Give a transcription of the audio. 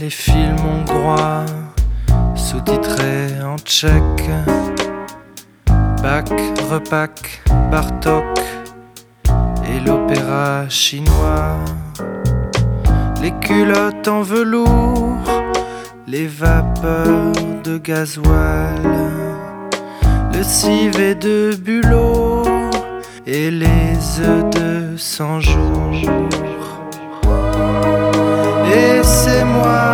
les films hongrois sous-titrés en tchèque. Bach, Repak, Bartok et l'opéra chinois. Les culottes en velours, les vapeurs de gasoil, le civet de bulot et les œufs de 100 jours. Et c'est moi